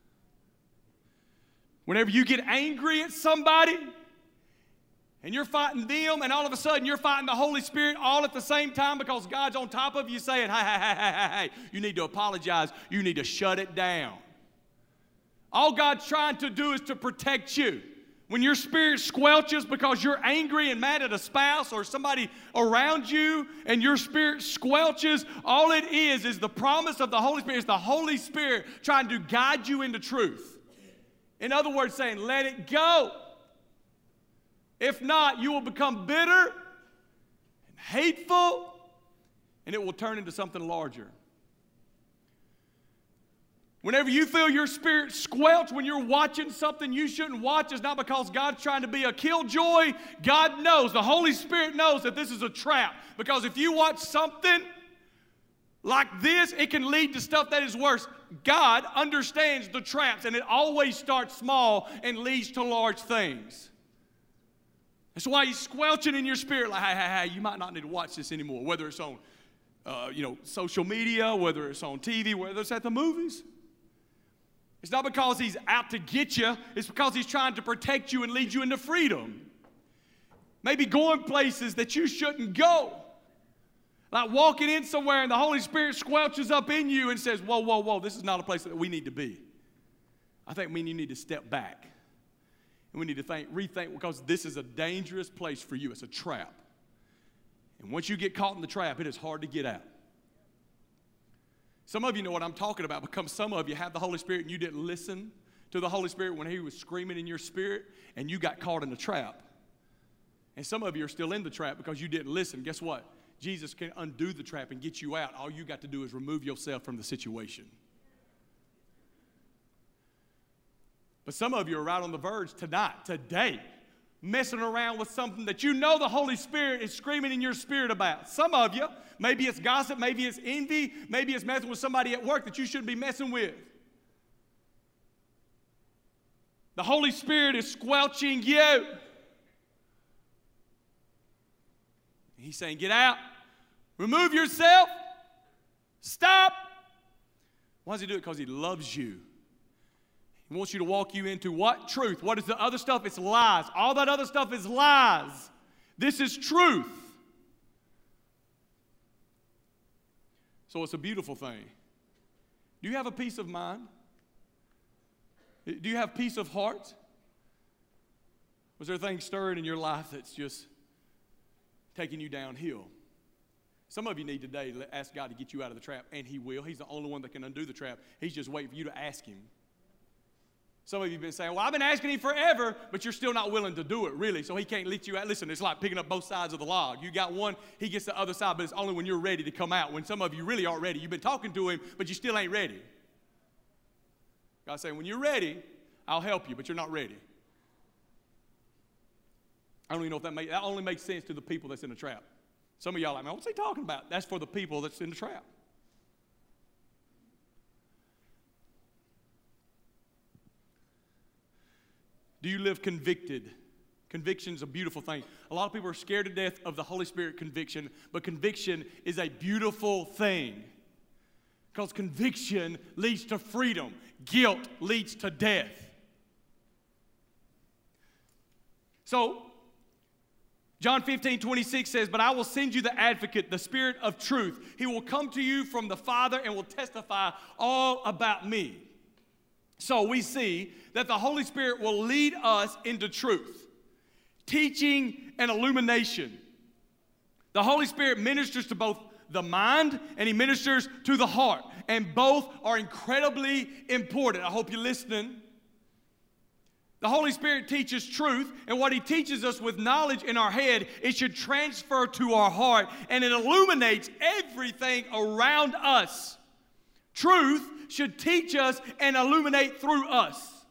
Whenever you get angry at somebody and you're fighting them and all of a sudden you're fighting the Holy Spirit all at the same time because God's on top of you saying, hey, you need to apologize. You need to shut it down. All God's trying to do is to protect you. When your spirit squelches because you're angry and mad at a spouse or somebody around you and your spirit squelches, all it is the promise of the Holy Spirit. It's the Holy Spirit trying to guide you into truth. In other words, saying, let it go. If not, you will become bitter and hateful, and it will turn into something larger. Whenever you feel your spirit squelch when you're watching something you shouldn't watch, it's not because God's trying to be a killjoy. God knows, the Holy Spirit knows that this is a trap. Because if you watch something like this, it can lead to stuff that is worse. God understands the traps, and it always starts small and leads to large things. That's why he's squelching in your spirit like, hey, you might not need to watch this anymore, whether it's on social media, whether it's on TV, whether it's at the movies. It's not because he's out to get you. It's because he's trying to protect you and lead you into freedom. Maybe going places that you shouldn't go. Like walking in somewhere and the Holy Spirit squelches up in you and says, whoa, this is not a place that we need to be. I think you need to step back. And we need to rethink, because this is a dangerous place for you. It's a trap. And once you get caught in the trap, it is hard to get out. Some of you know what I'm talking about, because some of you have the Holy Spirit and you didn't listen to the Holy Spirit when he was screaming in your spirit, and you got caught in the trap. And some of you are still in the trap because you didn't listen. Guess what? Jesus can undo the trap and get you out. All you got to do is remove yourself from the situation. But some of you are right on the verge today, messing around with something that you know the Holy Spirit is screaming in your spirit about. Some of you, maybe it's gossip, maybe it's envy, maybe it's messing with somebody at work that you shouldn't be messing with. The Holy Spirit is squelching you. He's saying, get out, remove yourself, stop. Why does he do it? Because he loves you. He wants you to walk you into what? Truth. What is the other stuff? It's lies. All that other stuff is lies. This is truth. So it's a beautiful thing. Do you have a peace of mind? Do you have peace of heart? Was there things stirring in your life that's just taking you downhill? Some of you need today to ask God to get you out of the trap, and he will. He's the only one that can undo the trap. He's just waiting for you to ask him. Some of you have been saying, well, I've been asking him forever, but you're still not willing to do it, really, so he can't let you out. Listen, it's like picking up both sides of the log. You got one, he gets the other side, but it's only when you're ready to come out. When some of you really aren't ready. You've been talking to him, but you still ain't ready. God's saying, when you're ready, I'll help you, but you're not ready. I don't even know if that only makes sense to the people that's in the trap. Some of y'all are like, man, what's he talking about? That's for the people that's in the trap. Do you live convicted? Conviction's a beautiful thing. A lot of people are scared to death of the Holy Spirit conviction, but conviction is a beautiful thing. Because conviction leads to freedom. Guilt leads to death. So, John 15:26 says, but I will send you the advocate, the Spirit of truth. He will come to you from the Father and will testify all about me. So we see that the Holy Spirit will lead us into truth, teaching and illumination. The Holy Spirit ministers to both the mind and he ministers to the heart. And both are incredibly important. I hope you're listening. The Holy Spirit teaches truth, and what he teaches us with knowledge in our head, it should transfer to our heart, and it illuminates everything around us. Truth should teach us and illuminate through us.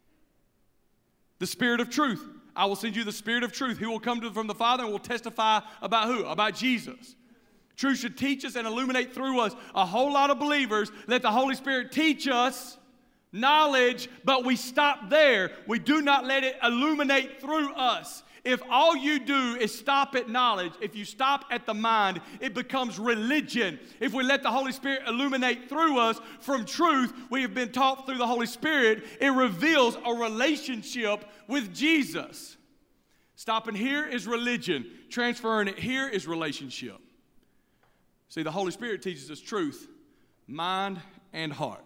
The Spirit of truth. I will send you the Spirit of truth. He will come from the Father and will testify about who? About Jesus. Truth should teach us and illuminate through us. A whole lot of believers let the Holy Spirit teach us knowledge, but we stop there. We do not let it illuminate through us. If all you do is stop at knowledge, if you stop at the mind, it becomes religion. If we let the Holy Spirit illuminate through us from truth we have been taught through the Holy Spirit, it reveals a relationship with Jesus. Stopping here is religion. Transferring it here is relationship. See, the Holy Spirit teaches us truth, mind, and heart.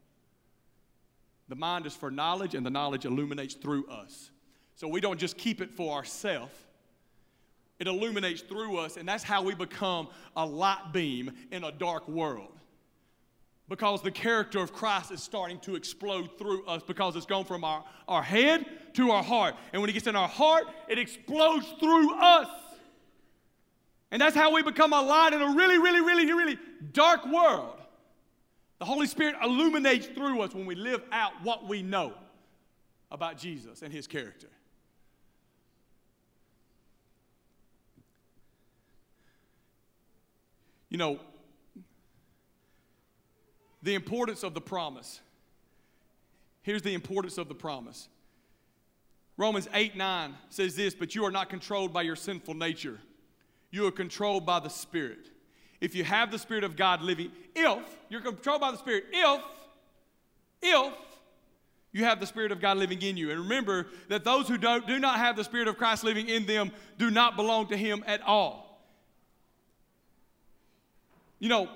The mind is for knowledge, and the knowledge illuminates through us. So we don't just keep it for ourselves. It illuminates through us, and that's how we become a light beam in a dark world. Because the character of Christ is starting to explode through us, because it's gone from our head to our heart. And when it gets in our heart, it explodes through us. And that's how we become a light in a really, really, really, really dark world. The Holy Spirit illuminates through us when we live out what we know about Jesus and his character. You know, the importance of the promise. Here's the importance of the promise. Romans 8:9 says this, but you are not controlled by your sinful nature. You are controlled by the Spirit. If you have the Spirit of God living, if you're controlled by the Spirit, if you have the Spirit of God living in you. And remember that those who do not have the Spirit of Christ living in them do not belong to him at all. You know,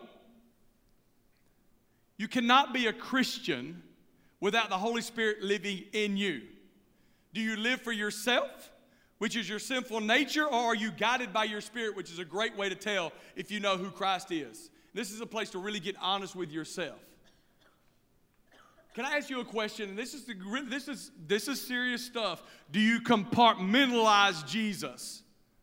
you cannot be a Christian without the Holy Spirit living in you. Do you live for yourself, which is your sinful nature, or are you guided by your Spirit, which is a great way to tell if you know who Christ is? This is a place to really get honest with yourself. Can I ask you a question? This is serious stuff. Do you compartmentalize Jesus?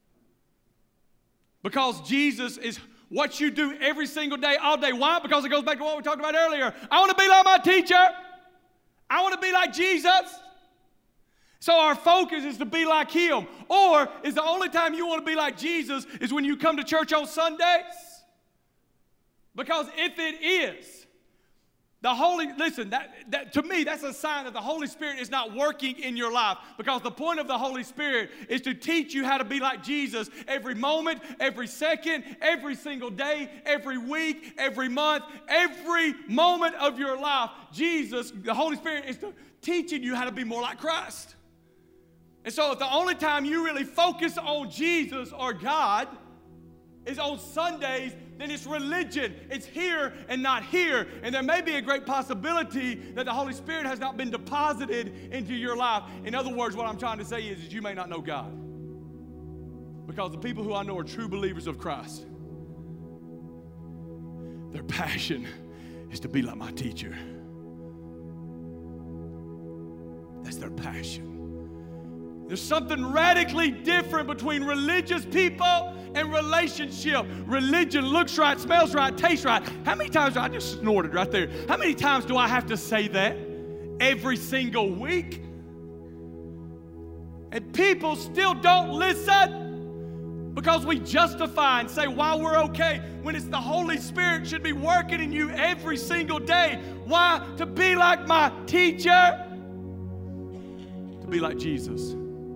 Because Jesus is what you do every single day, all day. Why? Because it goes back to what we talked about earlier. I want to be like my teacher. I want to be like Jesus. So our focus is to be like him. Or is the only time you want to be like Jesus is when you come to church on Sundays? Because if it is, that to me, that's a sign that the Holy Spirit is not working in your life. Because the point of the Holy Spirit is to teach you how to be like Jesus every moment, every second, every single day, every week, every month, every moment of your life. Jesus, the Holy Spirit, is teaching you how to be more like Christ. And so if the only time you really focus on Jesus or God is on Sundays, then it's religion. It's here and not here. And there may be a great possibility that the Holy Spirit has not been deposited into your life. In other words, what I'm trying to say is you may not know God. Because the people who I know are true believers of Christ, their passion is to be like my teacher. That's their passion. There's something radically different between religious people and relationship. Religion looks right, smells right, tastes right. How many times, I just snorted right there. How many times do I have to say that? Every single week? And people still don't listen because we justify and say why we're okay when it's the Holy Spirit should be working in you every single day. Why? To be like my teacher. To be like Jesus.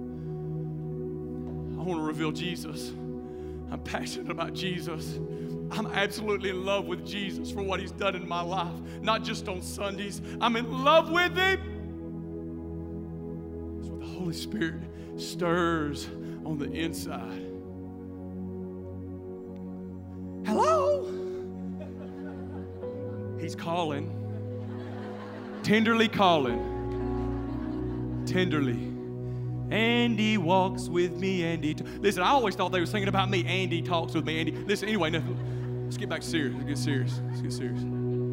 I want to reveal Jesus. I'm passionate about Jesus. I'm absolutely in love with Jesus for what he's done in my life. Not just on Sundays. I'm in love with him. That's what the Holy Spirit stirs on the inside. Hello? He's calling. Tenderly calling. Tenderly. Andy walks with me, Andy. Listen, I always thought they were singing about me. Andy talks with me, Andy. Listen, anyway, no, let's get back serious. Let's get serious. Let's get serious.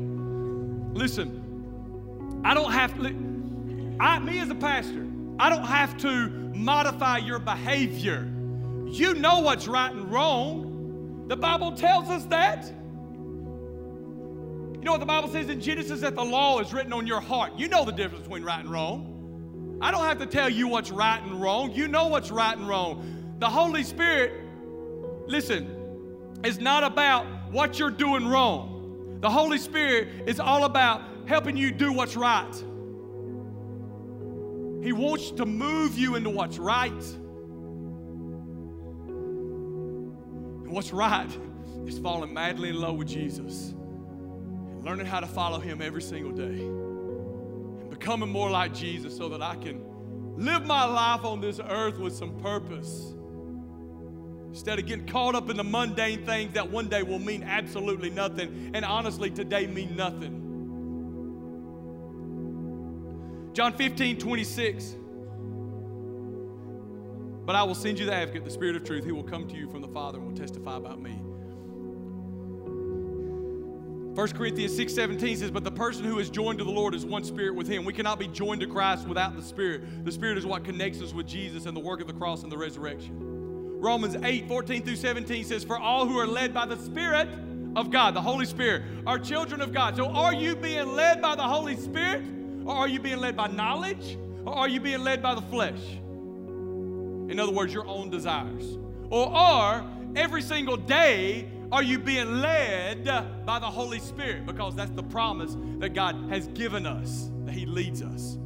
Listen, I don't have to, me as a pastor, I don't have to modify your behavior. You know what's right and wrong. The Bible tells us that. You know what the Bible says in Genesis? That the law is written on your heart. You know the difference between right and wrong. I don't have to tell you what's right and wrong. You know what's right and wrong. The Holy Spirit, listen, is not about what you're doing wrong. The Holy Spirit is all about helping you do what's right. He wants to move you into what's right. And what's right is falling madly in love with Jesus and learning how to follow him every single day. Becoming more like Jesus so that I can live my life on this earth with some purpose. Instead of getting caught up in the mundane things that one day will mean absolutely nothing, and honestly today mean nothing. John 15:26. But I will send you the advocate, the Spirit of truth. He will come to you from the Father and will testify about me. 1 Corinthians 6:17 says, but the person who is joined to the Lord is one spirit with him. We cannot be joined to Christ without the Spirit. The Spirit is what connects us with Jesus and the work of the cross and the resurrection. Romans 8:14-17 says, for all who are led by the Spirit of God, the Holy Spirit, are children of God. So are you being led by the Holy Spirit? Or are you being led by knowledge? Or are you being led by the flesh? In other words, your own desires. Or every single day, are you being led by the Holy Spirit? Because that's the promise that God has given us, that he leads us.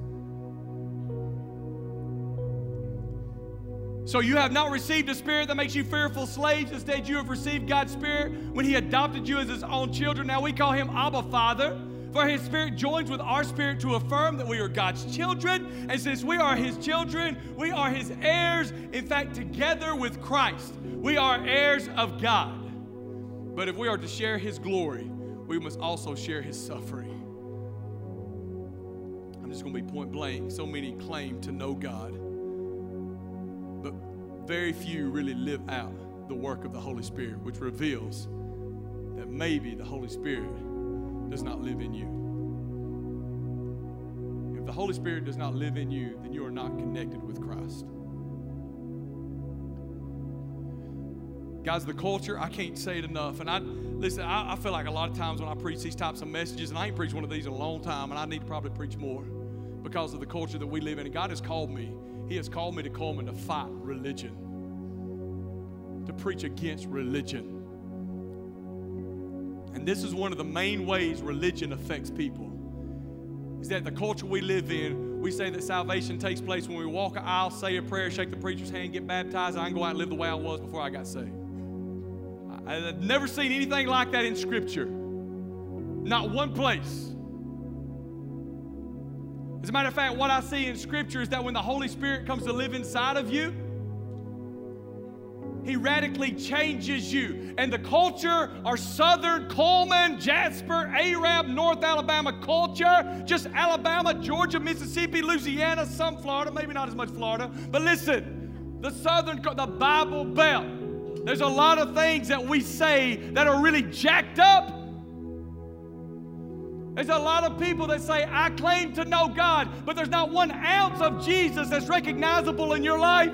So you have not received a spirit that makes you fearful slaves. Instead, you have received God's Spirit when he adopted you as his own children. Now we call him Abba Father. For his Spirit joins with our spirit to affirm that we are God's children. And since we are his children, we are his heirs. In fact, together with Christ, we are heirs of God. But if we are to share his glory, we must also share his suffering. I'm just going to be point blank. So many claim to know God, but very few really live out the work of the Holy Spirit, which reveals that maybe the Holy Spirit does not live in you. If the Holy Spirit does not live in you, then you are not connected with Christ. Guys, the culture, I can't say it enough. And I feel like a lot of times when I preach these types of messages, and I ain't preached one of these in a long time, and I need to probably preach more because of the culture that we live in. And God has called me. He has called me to come and to fight religion, to preach against religion. And this is one of the main ways religion affects people, is that the culture we live in, we say that salvation takes place when we walk an aisle, say a prayer, shake the preacher's hand, get baptized, and I can go out and live the way I was before I got saved. I've never seen anything like that in Scripture. Not one place. As a matter of fact, what I see in Scripture is that when the Holy Spirit comes to live inside of you, he radically changes you. And the culture, our Southern, Coleman, Jasper, Arab, North Alabama culture, just Alabama, Georgia, Mississippi, Louisiana, some Florida, maybe not as much Florida. But listen, the Southern, the Bible Belt, there's a lot of things that we say that are really jacked up. There's a lot of people that say, I claim to know God, but there's not 1 ounce of Jesus that's recognizable in your life.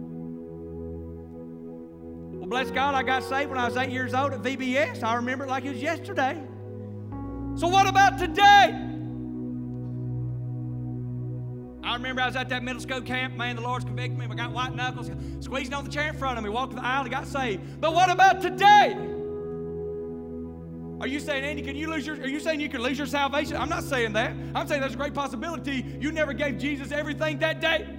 Well, bless God, I got saved when I was 8 years old at VBS. I remember it like it was yesterday. So what about today? I remember I was at that middle school camp. Man, the Lord's convicted me. I got white knuckles, squeezed on the chair in front of me, walked to the aisle, and got saved. But what about today? Are you saying, Andy, are you saying you can lose your salvation? I'm not saying that. I'm saying there's a great possibility you never gave Jesus everything that day.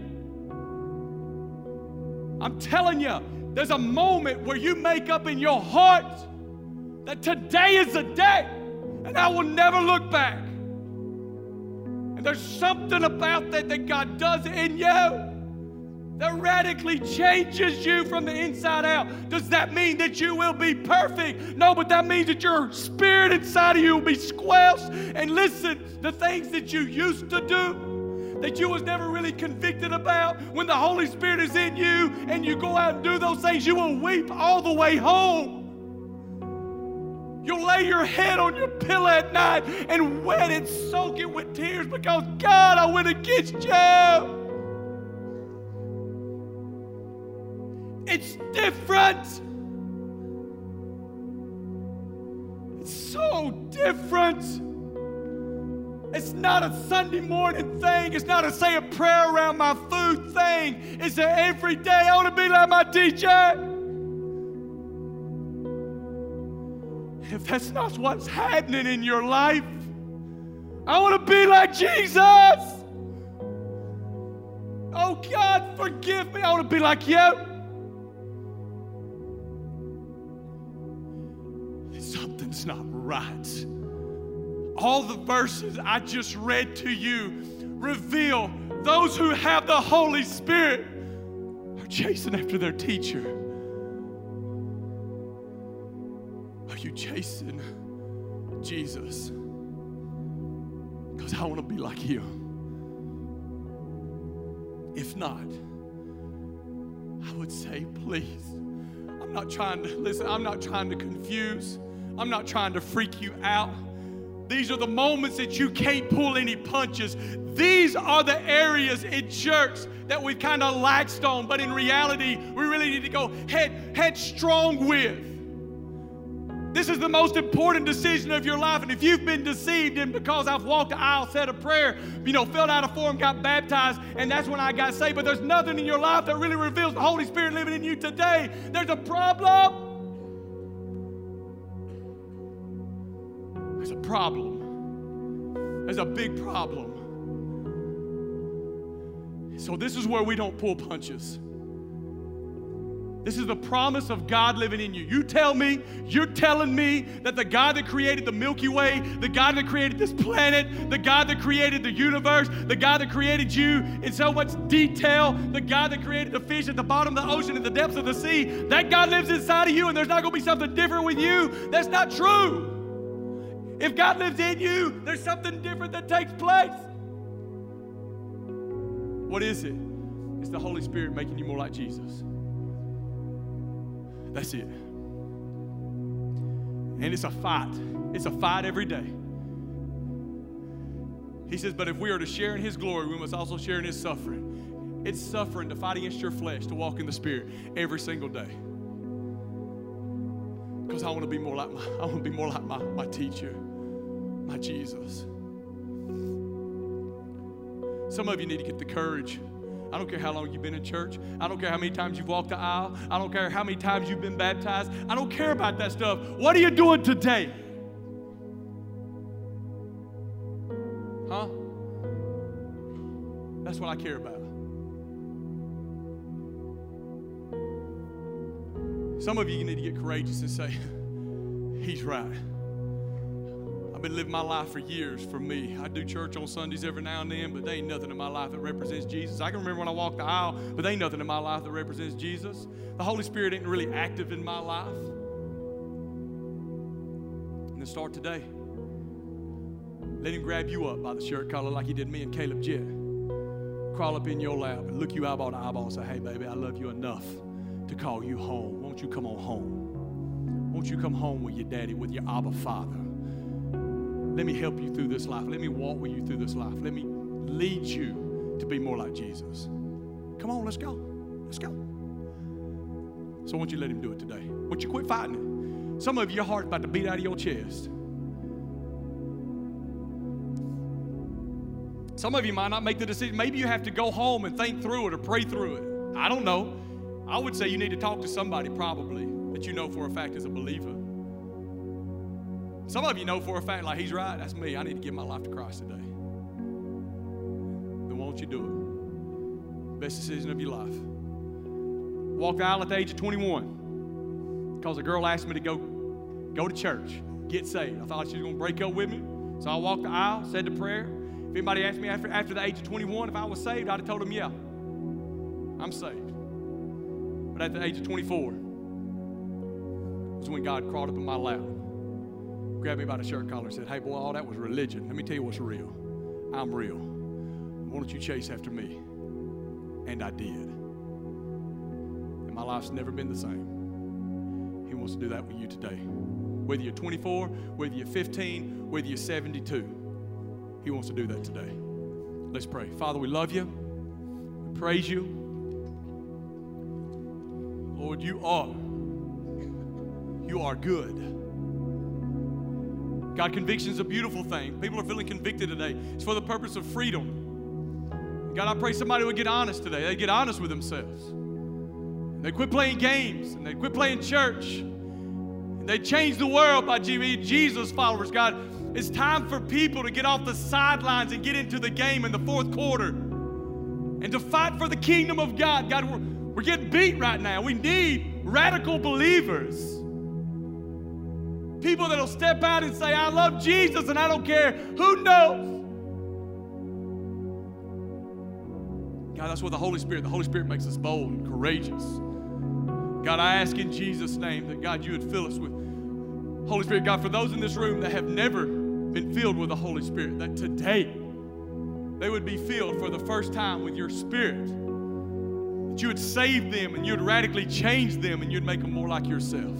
I'm telling you, there's a moment where you make up in your heart that today is the day, and I will never look back. And there's something about that God does in you that radically changes you from the inside out. Does that mean that you will be perfect? No, but that means that your spirit inside of you will be squelched. And listen, the things that you used to do, that you was never really convicted about, when the Holy Spirit is in you and you go out and do those things, you will weep all the way home. You'll lay your head on your pillow at night and wet it, soak it with tears because, God, I went against you. It's different. It's so different. It's not a Sunday morning thing. It's not a say a prayer around my food thing. It's an every day, I want to be like my teacher. If that's not what's happening in your life, I want to be like Jesus. Oh, God, forgive me. I want to be like you. Something's not right. All the verses I just read to you reveal those who have the Holy Spirit are chasing after their teacher. Are you chasing Jesus? Because I want to be like Him. If not, I would say, please. I'm not trying to confuse. I'm not trying to freak you out. These are the moments that you can't pull any punches. These are the areas in church that we've kind of laxed on, but in reality, we really need to go headstrong with. This is the most important decision of your life, and if you've been deceived and because I've walked the aisle, said a prayer, filled out a form, got baptized, and that's when I got saved, but there's nothing in your life that really reveals the Holy Spirit living in you today, there's a problem. There's a problem. There's a big problem. So this is where we don't pull punches. This is the promise of God living in you. You're telling me that the God that created the Milky Way, the God that created this planet, the God that created the universe, the God that created you in so much detail, the God that created the fish at the bottom of the ocean and the depths of the sea, that God lives inside of you and there's not going to be something different with you. That's not true. If God lives in you, there's something different that takes place. What is it? It's the Holy Spirit making you more like Jesus. That's it. And it's a fight. It's a fight every day. He says, but if we are to share in His glory, we must also share in His suffering. It's suffering to fight against your flesh, to walk in the Spirit every single day. Because I want to be more like my teacher, my Jesus. Some of you need to get the courage. I don't care how long you've been in church. I don't care how many times you've walked the aisle. I don't care how many times you've been baptized. I don't care about that stuff. What are you doing today? Huh? That's what I care about. Some of you need to get courageous and say, He's right. I've been living my life for years for me. I do church on Sundays every now and then, but there ain't nothing in my life that represents Jesus. I can remember when I walked the aisle, but there ain't nothing in my life that represents Jesus. The Holy Spirit ain't really active in my life. And then start today. Let Him grab you up by the shirt collar like He did me and Caleb Jett. Crawl up in your lap and look you eyeball to eyeball and say, hey, baby, I love you enough to call you home. Won't you come on home? Won't you come home with your daddy, with your Abba Father? Let me help you through this life. Let me walk with you through this life. Let me lead you to be more like Jesus. Come on, let's go. Let's go. So I want you to let Him do it today. I want you to quit fighting it. Some of you, your heart's about to beat out of your chest. Some of you might not make the decision. Maybe you have to go home and think through it or pray through it. I don't know. I would say you need to talk to somebody probably that you know for a fact is a believer. Some of you know for a fact, like, he's right, that's me. I need to give my life to Christ today. Then won't you do it? Best decision of your life. Walked the aisle at the age of 21 because a girl asked me to go to church, get saved. I thought she was going to break up with me. So I walked the aisle, said the prayer. If anybody asked me after the age of 21 if I was saved, I'd have told them, yeah, I'm saved. But at the age of 24 was when God crawled up in my lap, grabbed me by the shirt collar and said, hey, boy, all that was religion. Let me tell you what's real. I'm real. Why don't you chase after me? And I did. And my life's never been the same. He wants to do that with you today. Whether you're 24, whether you're 15, whether you're 72, He wants to do that today. Let's pray. Father, we love you. We praise you. Lord, you are good. God, conviction is a beautiful thing. People are feeling convicted today. It's for the purpose of freedom. God, I pray somebody would get honest today. They get honest with themselves. They quit playing games and they quit playing church. And they change the world by Jesus followers. God, it's time for people to get off the sidelines and get into the game in the fourth quarter and to fight for the kingdom of God. God, we're getting beat right now. We need radical believers. People that'll step out and say, I love Jesus and I don't care who knows. God, that's what the Holy Spirit makes us bold and courageous. God, I ask in Jesus' name that, God, you would fill us with Holy Spirit. God, for those in this room that have never been filled with the Holy Spirit, that today they would be filled for the first time with your Spirit. That you would save them and you would radically change them and you'd make them more like yourself.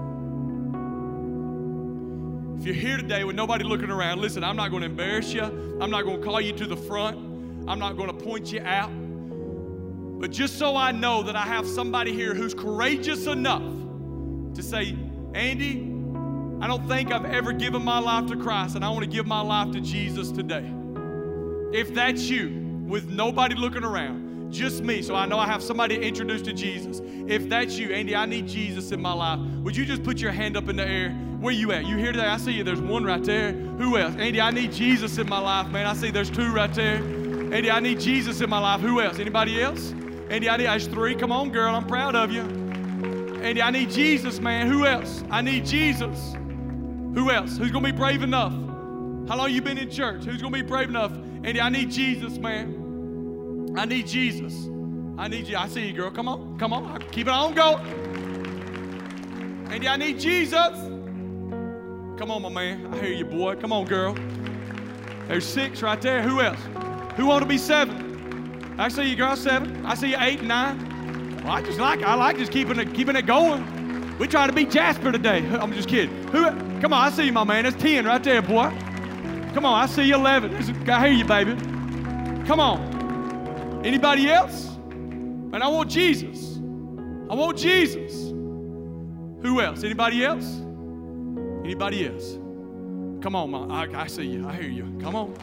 If you're here today with nobody looking around, listen, I'm not going to embarrass you. I'm not going to call you to the front. I'm not going to point you out. But just so I know that I have somebody here who's courageous enough to say, Andy, I don't think I've ever given my life to Christ, and I want to give my life to Jesus today. If that's you, with nobody looking around, just me, so I know I have somebody introduced to Jesus. If that's you, Andy, I need Jesus in my life. Would you just put your hand up in the air? Where you at? You here today? I see you. There's one right there. Who else? Andy, I need Jesus in my life, man. I see there's two right there. Andy, I need Jesus in my life. Who else? Anybody else? Andy, there's three. Come on, girl. I'm proud of you. Andy, I need Jesus, man. Who else? I need Jesus. Who else? Who's going to be brave enough? How long you been in church? Who's going to be brave enough? Andy, I need Jesus, man. I need Jesus. I need you. I see you, girl. Come on. Come on. Keep it on going. Andy, I need Jesus. Come on, my man. I hear you, boy. Come on, girl. There's 6 right there. Who else? Who want to be 7? I see you, girl, 7. I see you, 8 and 9. Well, I like just keeping it going. We trying to beat Jasper today. I'm just kidding. Come on, I see you, my man. That's 10 right there, boy. Come on, I see you, 11. I hear you, baby. Come on. Anybody else? And I want Jesus. I want Jesus. Who else? Anybody else? Anybody else? Come on, Mom. I see you. I hear you. Come on.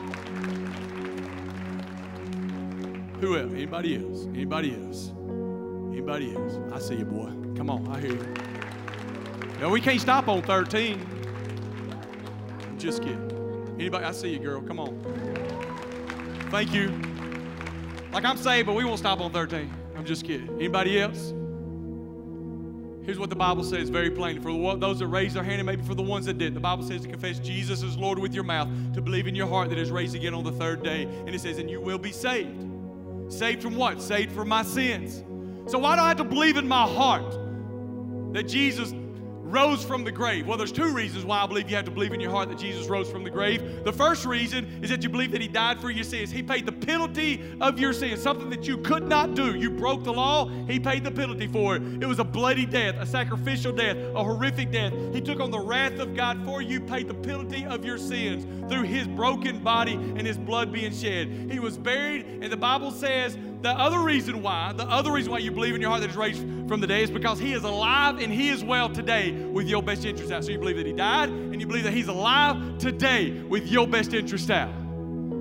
Who else? Anybody else? Anybody else? Anybody else? I see you, boy. Come on. I hear you. No, we can't stop on 13. I'm just kidding. Anybody? I see you, girl. Come on. Thank you. Like I'm saved, but we won't stop on 13. I'm just kidding. Anybody else? Here's what the Bible says very plainly. For those that raised their hand and maybe for the ones that didn't. The Bible says to confess Jesus as Lord with your mouth, to believe in your heart that is raised again on the 3rd day. And it says, and you will be saved. Saved from what? Saved from my sins. So why do I have to believe in my heart that Jesus rose from the grave? Well, there's 2 reasons why I believe you have to believe in your heart that Jesus rose from the grave. The first reason is that you believe that He died for your sins. He paid the penalty of your sins, something that you could not do. You broke the law. He paid the penalty for it. It was a bloody death, a sacrificial death, a horrific death. He took on the wrath of God for you, paid the penalty of your sins through His broken body and His blood being shed. He was buried, and the Bible says the other reason why you believe in your heart that He's raised from the dead is because He is alive and He is well today with your best interest out. So you believe that He died and you believe that He's alive today with your best interest out.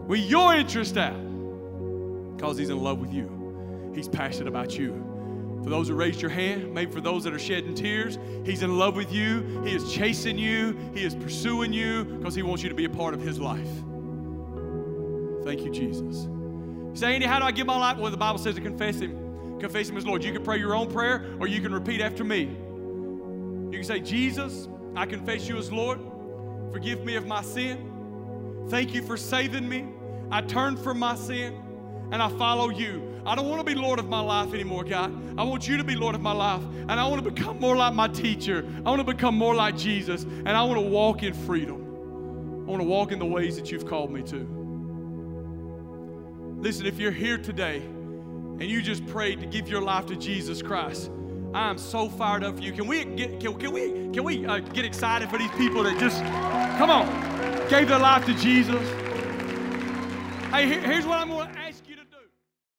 with your interest out because he's in love with you. He's passionate about you. For those who raised your hand, maybe for those that are shedding tears, he's in love with you. He is chasing you. He is pursuing you because he wants you to be a part of his life. Thank you, Jesus. You say, Andy, how do I give my life? Well, the Bible says to confess him. Confess him as Lord. You can pray your own prayer or you can repeat after me. You can say, Jesus, I confess you as Lord. Forgive me of my sin. Thank you for saving me. I turn from my sin and I follow you. I don't want to be Lord of my life anymore, God. I want you to be Lord of my life. And I want to become more like my teacher. I want to become more like Jesus. And I want to walk in freedom. I want to walk in the ways that you've called me to. Listen, if you're here today and you just prayed to give your life to Jesus Christ, I am so fired up for you. Can we get excited for these people that just, come on, gave their life to Jesus? Hey, here's what I'm going to ask you.